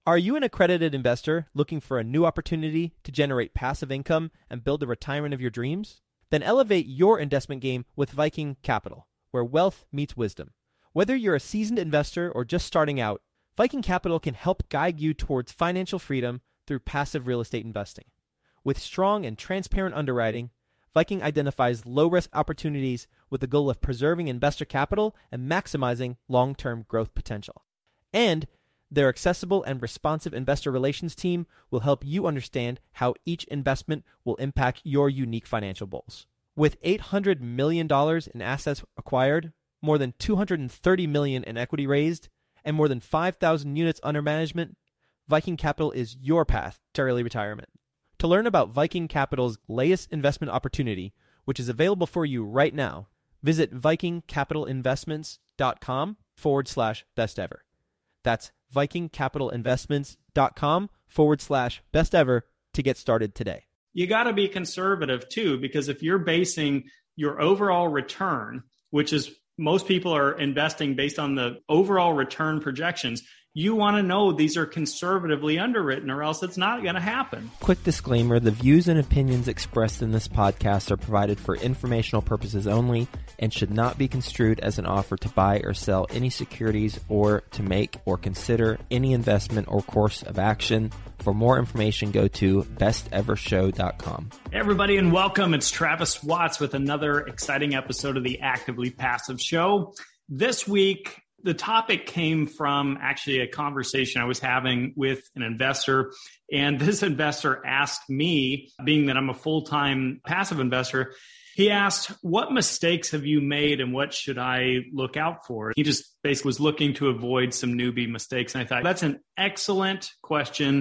Are you an accredited investor looking for a new opportunity to generate passive income and build the retirement of your dreams? Then elevate your investment game with Viking Capital, where wealth meets wisdom. Whether you're a seasoned investor or just starting out, Viking Capital can help guide you towards financial freedom through passive real estate investing. With strong and transparent underwriting, Viking identifies low-risk opportunities with the goal of preserving investor capital and maximizing long-term growth potential. And their accessible and responsive investor relations team will help you understand how each investment will impact your unique financial goals. With $800 million in assets acquired, more than $230 million in equity raised, and more than 5,000 units under management, Viking Capital is your path to early retirement. To learn about Viking Capital's latest investment opportunity, which is available for you right now, visit vikingcapitalinvestments.com/best ever. That's vikingcapitalinvestments.com/best ever to get started today. You got to be conservative too, because if you're basing your overall return, which is most people are investing based on the overall return projections, you want to know these are conservatively underwritten or else it's not going to happen. Quick disclaimer, the views and opinions expressed in this podcast are provided for informational purposes only and should not be construed as an offer to buy or sell any securities or to make or consider any investment or course of action. For more information, go to bestevershow.com. Hey everybody, and welcome. It's Travis Watts with another exciting episode of the Actively Passive Show. This week, the topic came from actually a conversation I was having with an investor, and this investor asked me, being that I'm a full-time passive investor, he asked, what mistakes have you made and what should I look out for? He just basically was looking to avoid some newbie mistakes. And I thought, that's an excellent question,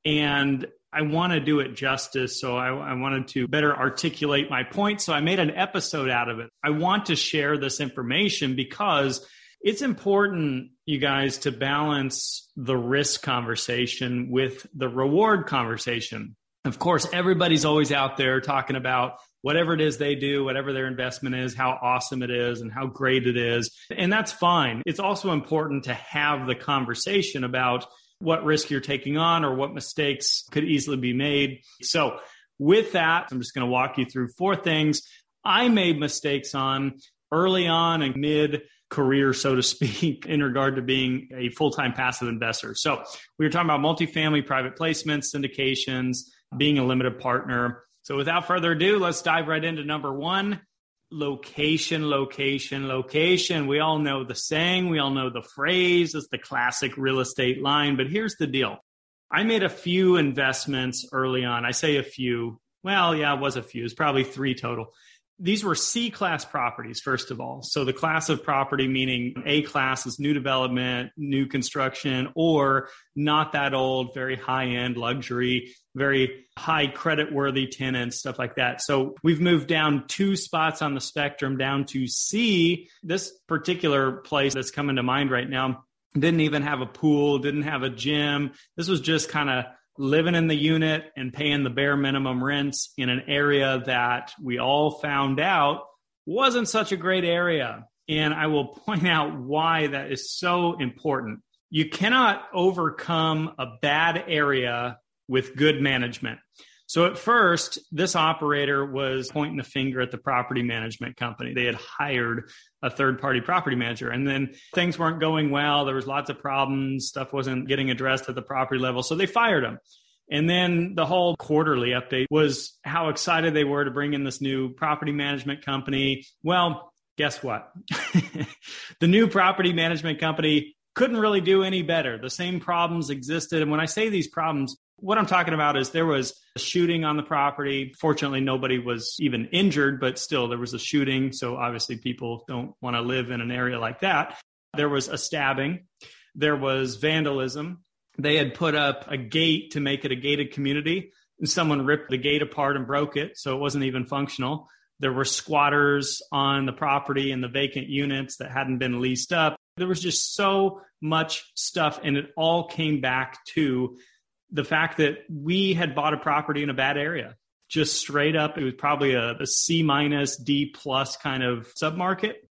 and I want to do it justice. So I wanted to better articulate my point. So I made an episode out of it. I want to share this information because it's important, you guys, to balance the risk conversation with the reward conversation. Of course, everybody's always out there talking about whatever it is they do, whatever their investment is, how awesome it is and how great it is. And that's fine. It's also important to have the conversation about what risk you're taking on or what mistakes could easily be made. So with that, I'm just going to walk you through 4 things I made mistakes on early on and mid-career, so to speak, in regard to being a full-time passive investor. So we were talking about multifamily private placements, syndications, being a limited partner. So without further ado, let's dive right into number 1, location, location, location. We all know the saying, we all know the phrase. It's the classic real estate line, but here's the deal. I made a few investments early on. I say a few. Well, yeah, it was a few. It's probably 3 total. These were C-class properties, first of all. So the class of property, meaning A class is new development, new construction, or not that old, very high-end luxury, very high credit-worthy tenants, stuff like that. So we've moved down 2 spots on the spectrum down to C. This particular place that's coming to mind right now didn't even have a pool, didn't have a gym. This was just kind of living in the unit and paying the bare minimum rents in an area that we all found out wasn't such a great area. And I will point out why that is so important. You cannot overcome a bad area with good management. So at first, this operator was pointing the finger at the property management company. They had hired a third-party property manager, and then things weren't going well. There was lots of problems. Stuff wasn't getting addressed at the property level, so they fired him. And then the whole quarterly update was how excited they were to bring in this new property management company. Well, guess what? The new property management company couldn't really do any better. The same problems existed. And when I say these problems, what I'm talking about is there was a shooting on the property. Fortunately, nobody was even injured, but still there was a shooting. So obviously people don't want to live in an area like that. There was a stabbing. There was vandalism. They had put up a gate to make it a gated community, and someone ripped the gate apart and broke it. So it wasn't even functional. There were squatters on the property and the vacant units that hadn't been leased up. There was just so much stuff, and it all came back to the fact that we had bought a property in a bad area. Just straight up, it was probably a C-, D+ kind of submarket.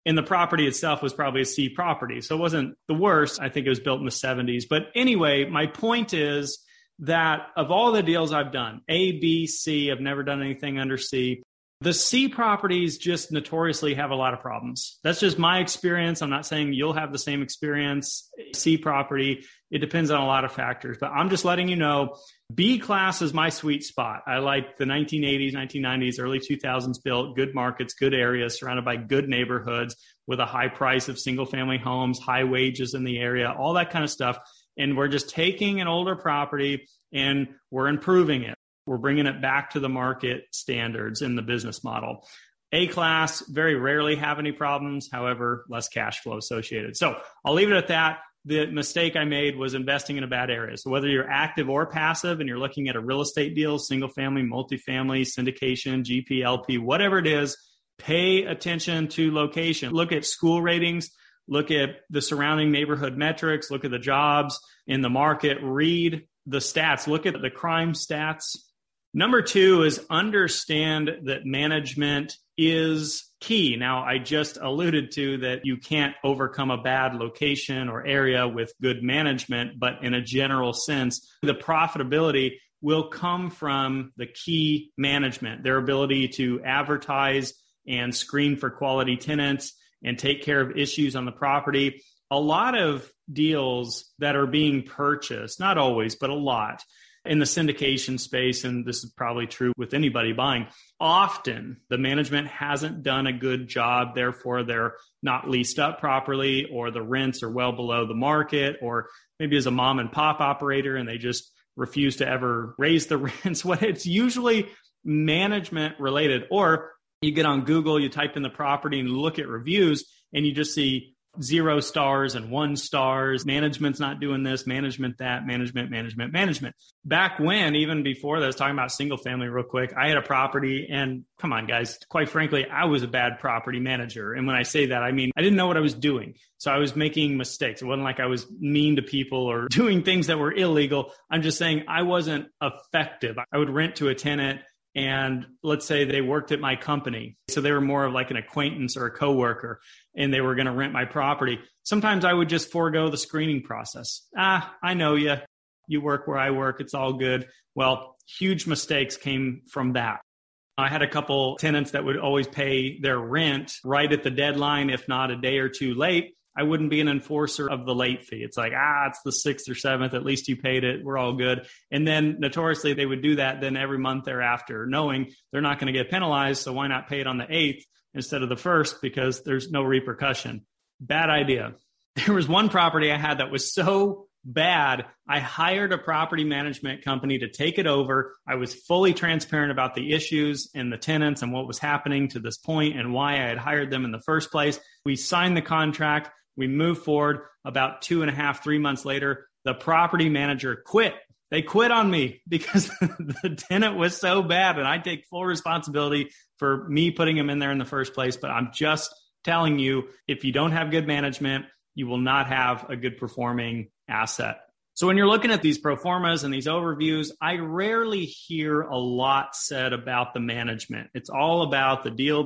And the property itself was probably a C property. So it wasn't the worst. I think it was built in the 70s. But anyway, my point is that of all the deals I've done, A, B, C, I've never done anything under C. The C properties just notoriously have a lot of problems. That's just my experience. I'm not saying you'll have the same experience. C property, it depends on a lot of factors. But I'm just letting you know, B class is my sweet spot. I like the 1980s, 1990s, early 2000s built, good markets, good areas, surrounded by good neighborhoods with a high price of single family homes, high wages in the area, all that kind of stuff. And we're just taking an older property and we're improving it. We're bringing it back to the market standards in the business model. A class very rarely have any problems, however, less cash flow associated. So I'll leave it at that. The mistake I made was investing in a bad area. So whether you're active or passive and you're looking at a real estate deal, single family, multifamily, syndication, GP, LP, whatever it is, pay attention to location. Look at school ratings. Look at the surrounding neighborhood metrics. Look at the jobs in the market. Read the stats. Look at the crime stats. Number 2 is understand that management is key. Now, I just alluded to that you can't overcome a bad location or area with good management, but in a general sense, the profitability will come from the key management, their ability to advertise and screen for quality tenants and take care of issues on the property. A lot of deals that are being purchased, not always, but a lot, in the syndication space, and this is probably true with anybody buying, often the management hasn't done a good job. Therefore, they're not leased up properly, or the rents are well below the market, or maybe as a mom and pop operator and they just refuse to ever raise the rents. It's usually management related. Or you get on Google, you type in the property and look at reviews and you just see 0 stars and 1 stars. Management's not doing this, management that, management. Back when, even before that, I was talking about single family real quick. I had a property and come on, guys, quite frankly, I was a bad property manager. And when I say that, I mean, I didn't know what I was doing. So I was making mistakes. It wasn't like I was mean to people or doing things that were illegal. I'm just saying I wasn't effective. I would rent to a tenant, and let's say they worked at my company. So they were more of like an acquaintance or a coworker, and they were going to rent my property. Sometimes I would just forego the screening process. I know you. You work where I work. It's all good. Well, huge mistakes came from that. I had a couple tenants that would always pay their rent right at the deadline, if not a day or two late. I wouldn't be an enforcer of the late fee. It's like, it's the 6th or 7th. At least you paid it. We're all good. And then notoriously they would do that then every month thereafter, knowing they're not going to get penalized. So why not pay it on the 8th instead of the 1st? Because there's no repercussion. Bad idea. There was one property I had that was so bad, I hired a property management company to take it over. I was fully transparent about the issues and the tenants and what was happening to this point and why I had hired them in the first place. We signed the contract. We moved forward. About 2.5, 3 months later, the property manager quit. They quit on me because the tenant was so bad, and I take full responsibility for me putting him in there in the first place. But I'm just telling you, if you don't have good management, you will not have a good performing asset. So when you're looking at these pro formas and these overviews, I rarely hear a lot said about the management. It's all about the deal.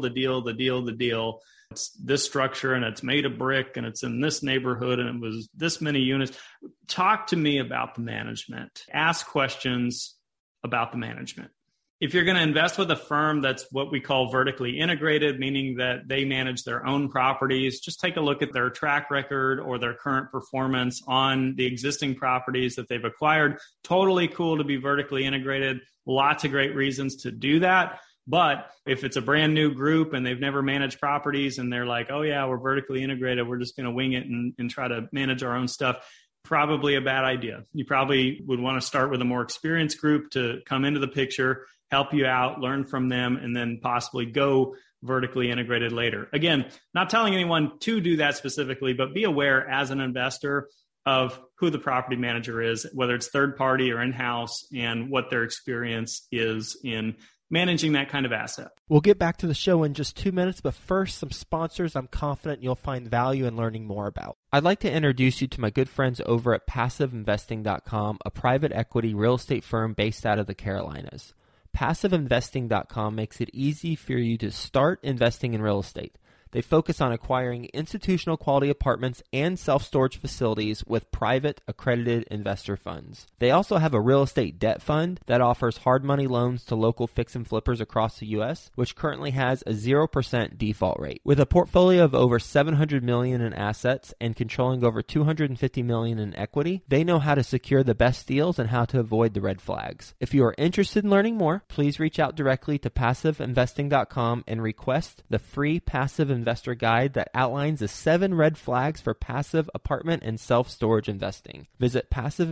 It's this structure and it's made of brick and it's in this neighborhood and it was this many units. Talk to me about the management. Ask questions about the management. If you're going to invest with a firm that's what we call vertically integrated, meaning that they manage their own properties, just take a look at their track record or their current performance on the existing properties that they've acquired. Totally cool to be vertically integrated. Lots of great reasons to do that. But if it's a brand new group and they've never managed properties and they're like, oh yeah, we're vertically integrated, we're just going to wing it and try to manage our own stuff, probably a bad idea. You probably would want to start with a more experienced group to come into the picture, help you out, learn from them, and then possibly go vertically integrated later. Again, not telling anyone to do that specifically, but be aware as an investor of who the property manager is, whether it's third party or in-house, and what their experience is in managing that kind of asset. We'll get back to the show in just 2 minutes, but first, some sponsors I'm confident you'll find value in learning more about. I'd like to introduce you to my good friends over at PassiveInvesting.com, a private equity real estate firm based out of the Carolinas. PassiveInvesting.com makes it easy for you to start investing in real estate. They focus on acquiring institutional quality apartments and self-storage facilities with private accredited investor funds. They also have a real estate debt fund that offers hard money loans to local fix and flippers across the U.S., which currently has a 0% default rate. With a portfolio of over $700 million in assets and controlling over $250 million in equity, they know how to secure the best deals and how to avoid the red flags. If you are interested in learning more, please reach out directly to PassiveInvesting.com and request the free Passive Investor Guide that outlines the 7 red flags for passive apartment and self-storage investing. Visit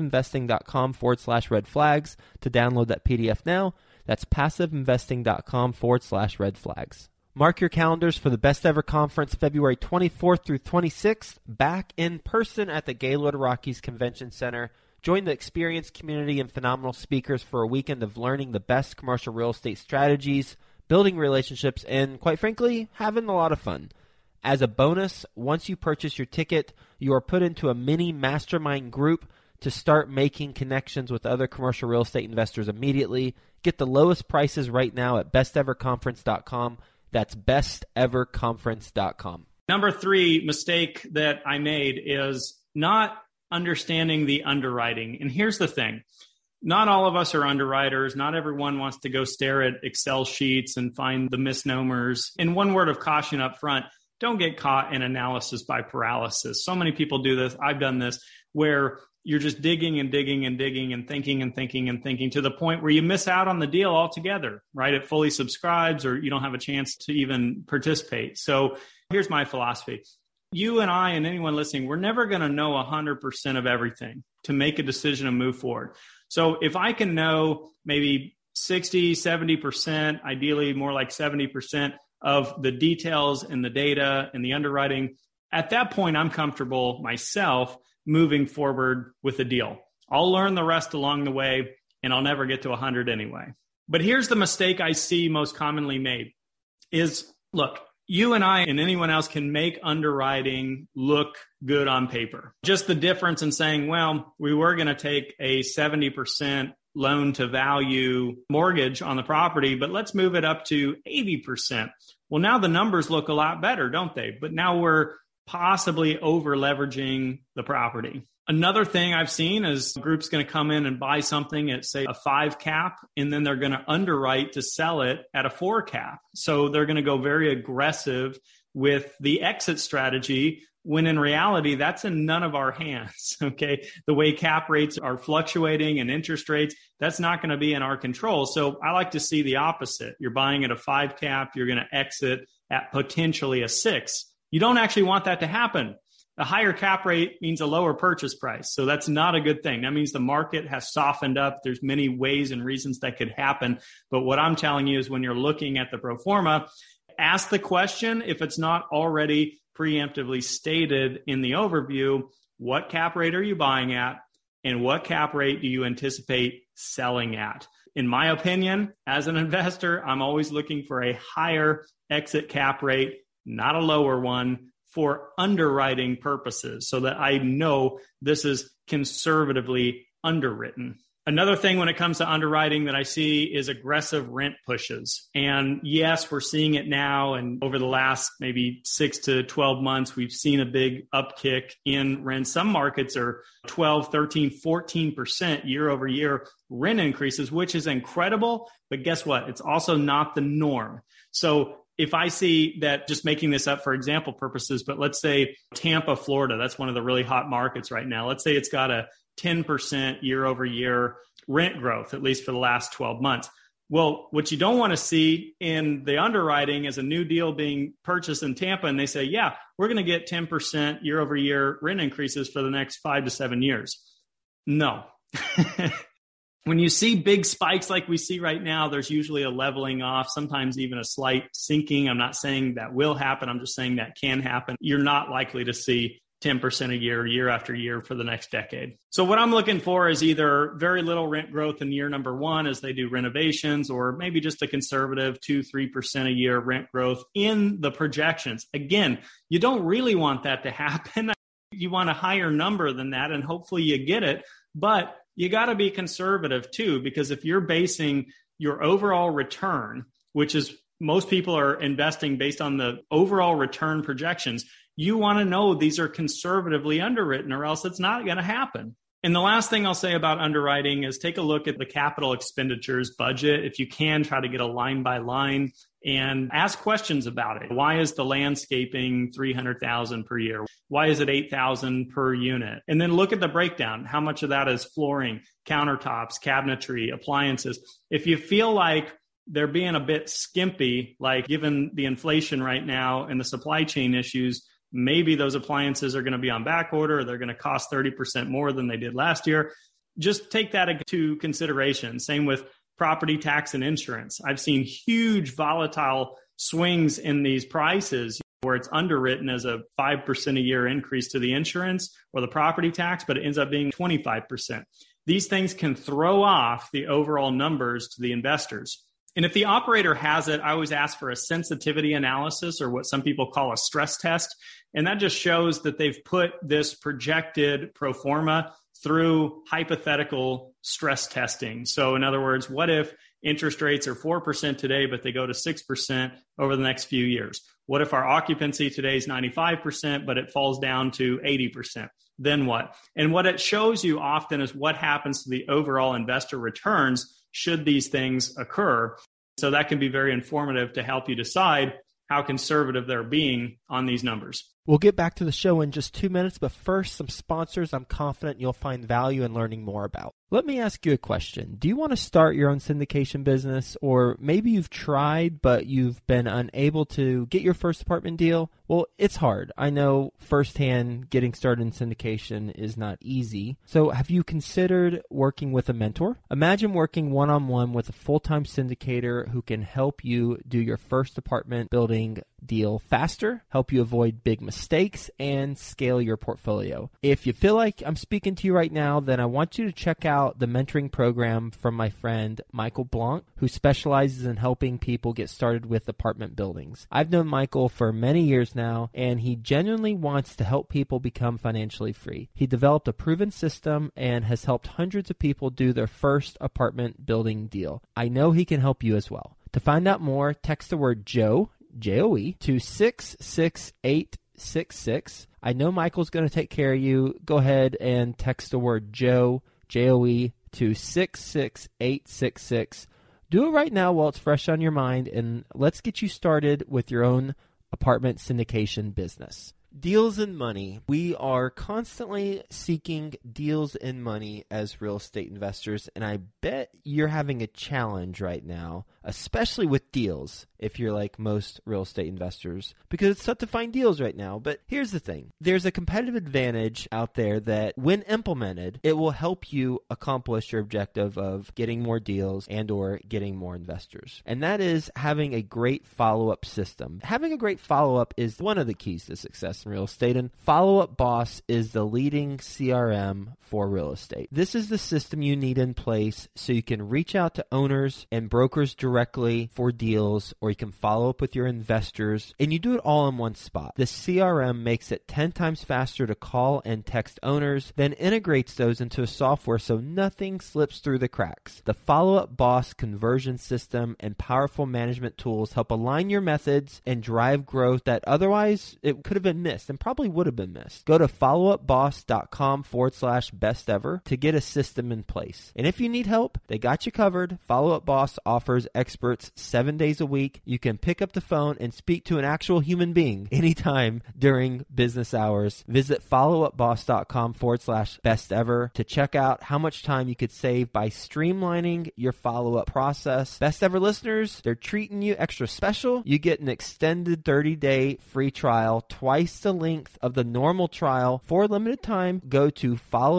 PassiveInvesting.com/red flags to download that PDF now. That's PassiveInvesting.com/red flags. Mark your calendars for the Best Ever Conference, February 24th through 26th, back in person at the Gaylord Rockies Convention Center. Join the experienced community and phenomenal speakers for a weekend of learning the best commercial real estate strategies, building relationships, and, quite frankly, having a lot of fun. As a bonus, once you purchase your ticket, you are put into a mini mastermind group to start making connections with other commercial real estate investors immediately. Get the lowest prices right now at besteverconference.com. That's besteverconference.com. Number 3 mistake that I made is not understanding the underwriting. And here's the thing. Not all of us are underwriters. Not everyone wants to go stare at Excel sheets and find the misnomers. And one word of caution up front, don't get caught in analysis by paralysis. So many people do this. I've done this, where you're just digging and digging and digging and thinking and thinking and thinking to the point where you miss out on the deal altogether, right? It fully subscribes or you don't have a chance to even participate. So here's my philosophy. You and I and anyone listening, we're never going to know 100% of everything to make a decision and move forward. So if I can know maybe 60, 70%, ideally more like 70% of the details and the data and the underwriting, at that point, I'm comfortable myself moving forward with the deal. I'll learn the rest along the way, and I'll never get to 100 anyway. But here's the mistake I see most commonly made is, look, you and I and anyone else can make underwriting look good on paper. Just the difference in saying, well, we were going to take a 70% loan to value mortgage on the property, but let's move it up to 80%. Well, now the numbers look a lot better, don't they? But now we're possibly over leveraging the property. Another thing I've seen is a group's going to come in and buy something at, say, a 5 cap, and then they're going to underwrite to sell it at a 4 cap. So they're going to go very aggressive with the exit strategy, when in reality, that's in none of our hands, okay? The way cap rates are fluctuating and interest rates, that's not going to be in our control. So I like to see the opposite. You're buying at a 5 cap, you're going to exit at potentially a 6. You don't actually want that to happen. A higher cap rate means a lower purchase price. So that's not a good thing. That means the market has softened up. There's many ways and reasons that could happen. But what I'm telling you is when you're looking at the pro forma, ask the question, if it's not already preemptively stated in the overview, what cap rate are you buying at and what cap rate do you anticipate selling at? In my opinion, as an investor, I'm always looking for a higher exit cap rate, not a lower one, for underwriting purposes, so that I know this is conservatively underwritten. Another thing when it comes to underwriting that I see is aggressive rent pushes. And yes, we're seeing it now. And over the last maybe 6 to 12 months, we've seen a big upkick in rent. Some markets are 12, 13, 14% year over year rent increases, which is incredible. But guess what? It's also not the norm. So if I see that, just making this up for example purposes, but let's say Tampa, Florida, that's one of the really hot markets right now. Let's say it's got a 10% year over year rent growth, at least for the last 12 months. Well, what you don't want to see in the underwriting is a new deal being purchased in Tampa, and they say, yeah, we're going to get 10% year over year rent increases for the next 5 to 7 years. No. When you see big spikes like we see right now, there's usually a leveling off, sometimes even a slight sinking. I'm not saying that will happen. I'm just saying that can happen. You're not likely to see 10% a year, year after year for the next decade. So what I'm looking for is either very little rent growth in year number 1 as they do renovations, or maybe just a conservative 2-3% a year rent growth in the projections. Again, you don't really want that to happen. You want a higher number than that, and hopefully you get it. But you got to be conservative too, because if you're basing your overall return, which is most people are investing based on the overall return projections. You want to know these are conservatively underwritten, or else it's not going to happen. And the last thing I'll say about underwriting is take a look at the capital expenditures budget. If you can, try to get a line by line and ask questions about it. Why is the landscaping $300,000 per year? Why is it $8,000 per unit? And then look at the breakdown. How much of that is flooring, countertops, cabinetry, appliances? If you feel like they're being a bit skimpy, like given the inflation right now and the supply chain issues, maybe those appliances are going to be on back order, or they're going to cost 30% more than they did last year. Just take that into consideration. Same with property tax and insurance. I've seen huge volatile swings in these prices where it's underwritten as a 5% a year increase to the insurance or the property tax, but it ends up being 25%. These things can throw off the overall numbers to the investors. And if the operator has it, I always ask for a sensitivity analysis, or what some people call a stress test. And that just shows that they've put this projected pro forma through hypothetical stress testing. So in other words, what if interest rates are 4% today, but they go to 6% over the next few years? What if our occupancy today is 95%, but it falls down to 80%? Then what? And what it shows you often is what happens to the overall investor returns should these things occur. So that can be very informative to help you decide how conservative they're being on these numbers. We'll get back to the show in just 2 minutes, but first, some sponsors I'm confident you'll find value in learning more about. Let me ask you a question. Do you want to start your own syndication business, or maybe you've tried, but you've been unable to get your first apartment deal? Well, it's hard. I know firsthand getting started in syndication is not easy. So have you considered working with a mentor? Imagine working one-on-one with a full-time syndicator who can help you do your first apartment building deal faster, help you avoid big mistakes, and scale your portfolio. If you feel like I'm speaking to you right now, then I want you to check out the mentoring program from my friend Michael Blanc, who specializes in helping people get started with apartment buildings. I've known Michael for many years now, and he genuinely wants to help people become financially free. He developed a proven system and has helped hundreds of people do their first apartment building deal. I know he can help you as well. To find out more, text the word Joe, J-O-E, to 66866. I know Michael's going to take care of you. Go ahead and text the word Joe, J-O-E, to 66866. Do it right now while it's fresh on your mind, and let's get you started with your own apartment syndication business. Deals and money. We are constantly seeking deals and money as real estate investors, and I bet you're having a challenge right now, especially with deals, if you're like most real estate investors, because it's tough to find deals right now. But here's the thing. There's a competitive advantage out there that when implemented, it will help you accomplish your objective of getting more deals and or getting more investors. And that is having a great follow-up system. Having a great follow-up is one of the keys to success in real estate, and Follow Up Boss is the leading CRM for real estate. This is the system you need in place so you can reach out to owners and brokers directly for deals, or you can follow up with your investors, and you do it all in one spot. The CRM makes it 10 times faster to call and text owners, then integrates those into a software so nothing slips through the cracks. The Follow Up Boss conversion system and powerful management tools help align your methods and drive growth that otherwise it could have been missed and probably would have been missed. Go to followupboss.com/best ever to get a system in place. And if you need help, they got you covered. Follow Up Boss offers experts 7 days a week. You can pick up the phone and speak to an actual human being anytime during business hours. Visit followupboss.com/best ever to check out how much time you could save by streamlining your follow-up process. Best Ever listeners, they're treating you extra special. You get an extended 30-day free trial, twice the length of the normal trial for a limited time. Go to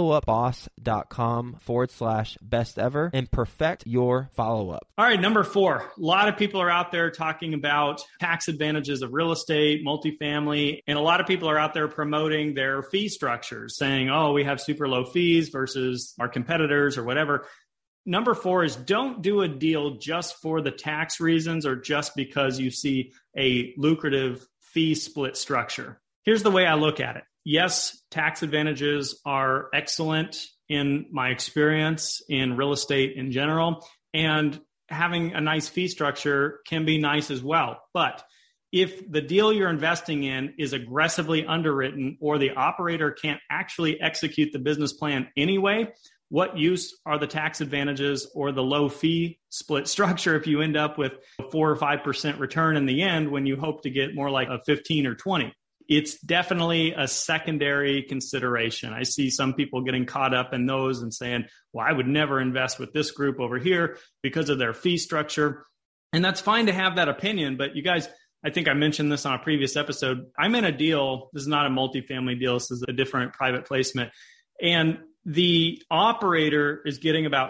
followupboss.com/best ever and perfect your follow-up. All right, number 4. A lot of people are out there talking about tax advantages of real estate, multifamily, and a lot of people are out there promoting their fee structures, saying, oh, we have super low fees versus our competitors or whatever. Number 4 is don't do a deal just for the tax reasons or just because you see a lucrative fee split structure. Here's the way I look at it. Yes, tax advantages are excellent in my experience in real estate in general. And having a nice fee structure can be nice as well. But if the deal you're investing in is aggressively underwritten or the operator can't actually execute the business plan anyway, what use are the tax advantages or the low fee split structure if you end up with a 4 or 5% return in the end when you hope to get more like a 15 or 20? It's definitely a secondary consideration. I see some people getting caught up in those and saying, well, I would never invest with this group over here because of their fee structure. And that's fine to have that opinion. But you guys, I think I mentioned this on a previous episode. I'm in a deal. This is not a multifamily deal. This is a different private placement. And the operator is getting about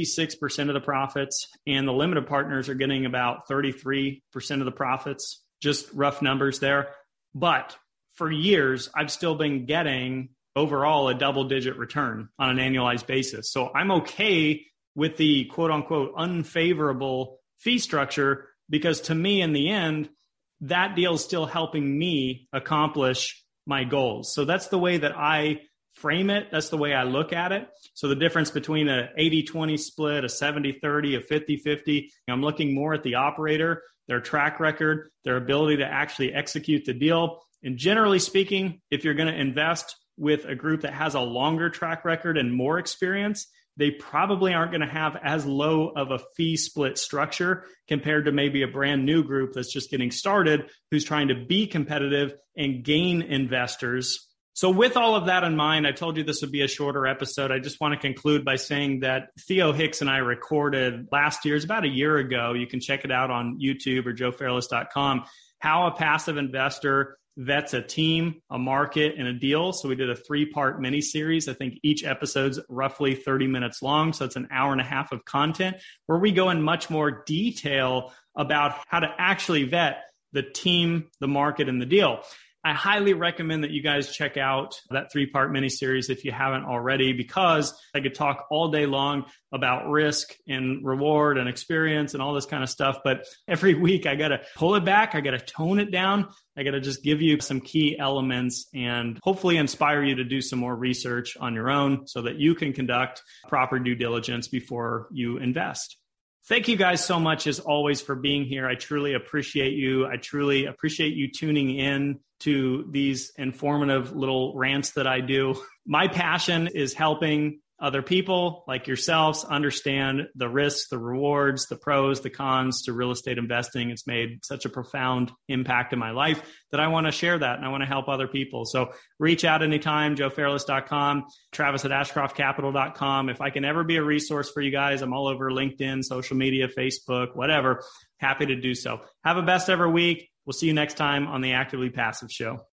66% of the profits, and the limited partners are getting about 33% of the profits, just rough numbers there. But for years, I've still been getting overall a double-digit return on an annualized basis. So I'm okay with the quote-unquote unfavorable fee structure because to me, in the end, that deal is still helping me accomplish my goals. So that's the way that I frame it. That's the way I look at it. So the difference between a 80-20 split, a 70-30, a 50-50, I'm looking more at the operator, their track record, their ability to actually execute the deal. And generally speaking, if you're going to invest with a group that has a longer track record and more experience, they probably aren't going to have as low of a fee split structure compared to maybe a brand new group that's just getting started, who's trying to be competitive and gain investors. So with all of that in mind, I told you this would be a shorter episode. I just want to conclude by saying that Theo Hicks and I recorded last year, it's about a year ago. You can check it out on YouTube or joefairless.com, how a passive investor vets a team, a market, and a deal. So we did a 3-part mini series. I think each episode's roughly 30 minutes long. So it's an hour and a half of content where we go in much more detail about how to actually vet the team, the market, and the deal. I highly recommend that you guys check out that 3-part mini-series if you haven't already, because I could talk all day long about risk and reward and experience and all this kind of stuff. But every week I got to pull it back. I got to tone it down. I got to just give you some key elements and hopefully inspire you to do some more research on your own so that you can conduct proper due diligence before you invest. Thank you guys so much, as always, for being here. I truly appreciate you. I truly appreciate you tuning in to these informative little rants that I do. My passion is helping other people like yourselves understand the risks, the rewards, the pros, the cons to real estate investing. It's made such a profound impact in my life that I want to share that and I want to help other people. So reach out anytime, joefairless.com, travis@ashcroftcapital.com. If I can ever be a resource for you guys, I'm all over LinkedIn, social media, Facebook, whatever. Happy to do so. Have a best ever week. We'll see you next time on the Actively Passive Show.